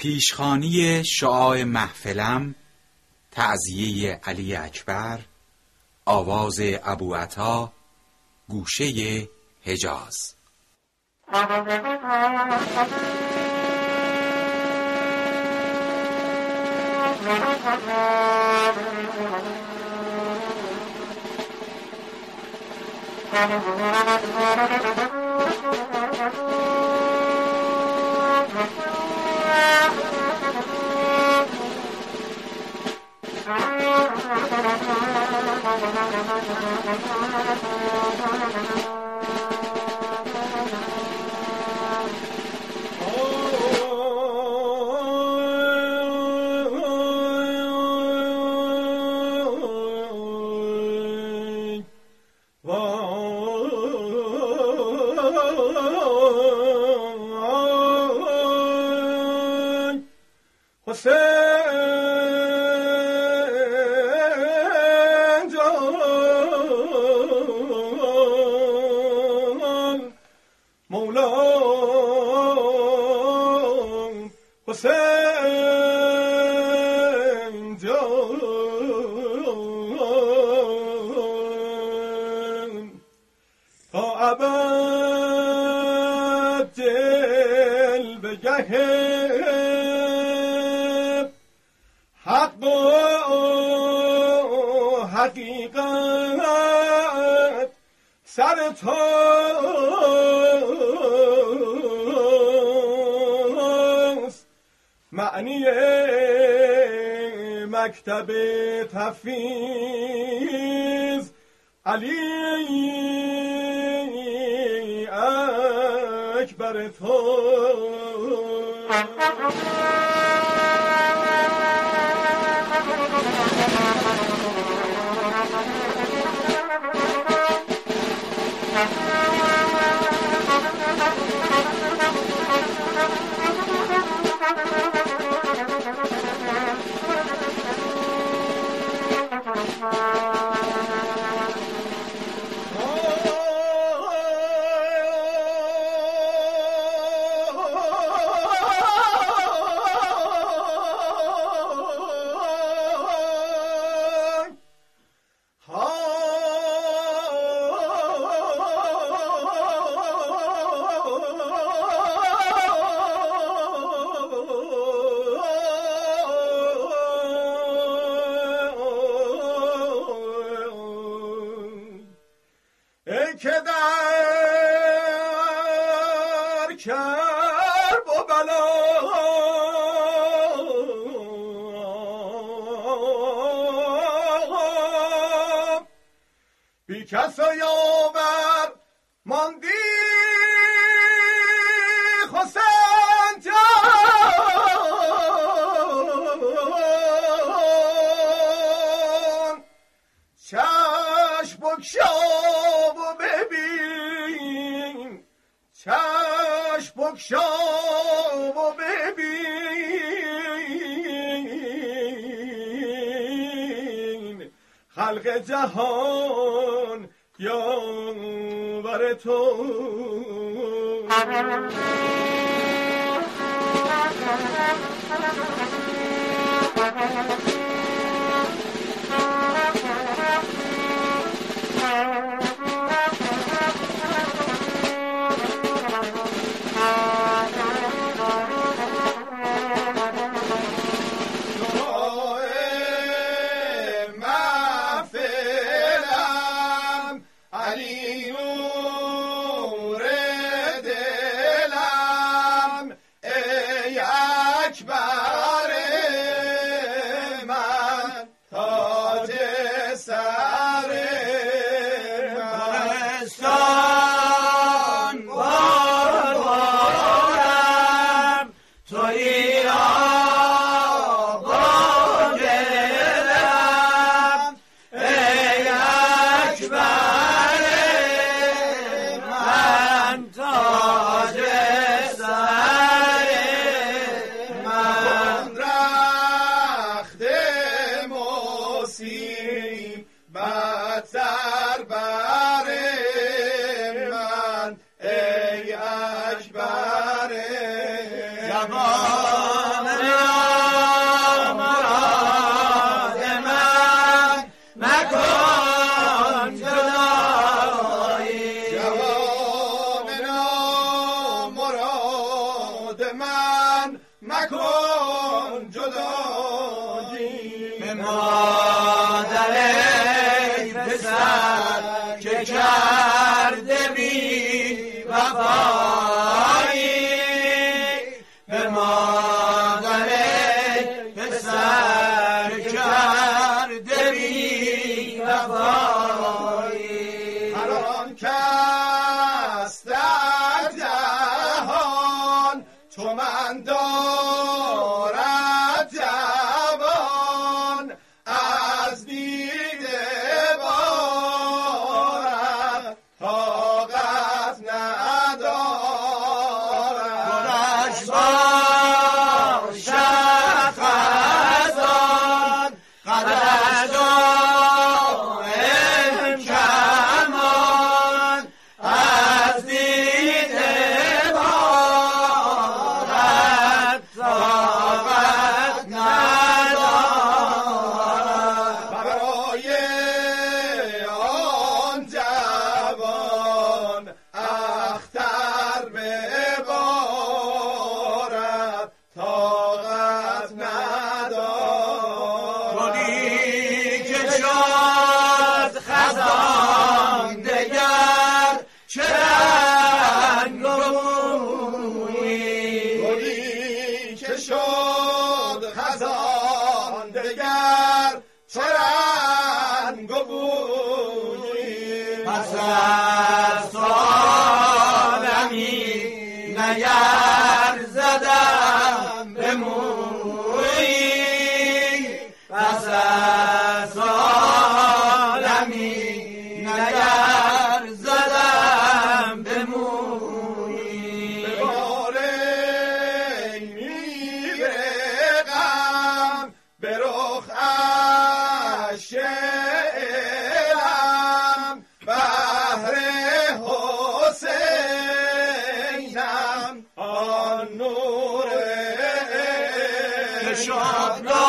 پیشخوانی شعاع محفلم، تعزیه علی اکبر، آواز ابوعطا، گوشه حجاز. حق و حقیقت سر توست، معنی مکتب تفویض علی اکبر تو. که در کرب و بلا بی کس و یاور ماندی حسین جان، چشم بگشا چشم بگشا و ببین، خلق جهان یاور تو. جوان من مکن جدایی. به مادر پسر که کرده بی وفایی، به مادر پسر که کرده بی وفایی. هر آن کس در جهان چو من دارد جوان، از دیده بارد طاقت ندارد. گلش باشد خزان، قدش دائم کمان، از دیده بارد طاقت ندارد. برای آن جوان اختر ببارد طاقت ندارد. گلی که شد خزان دگر چه رنگ و بویی، گلی که شد خزان دگر چه رنگ و بویی. پس از سالمی نگر زدم به مویی، پس از سالمی نگر زدم به مویی. به باره میره غم به رخ اشکم، بهر حسینم آن نور که شد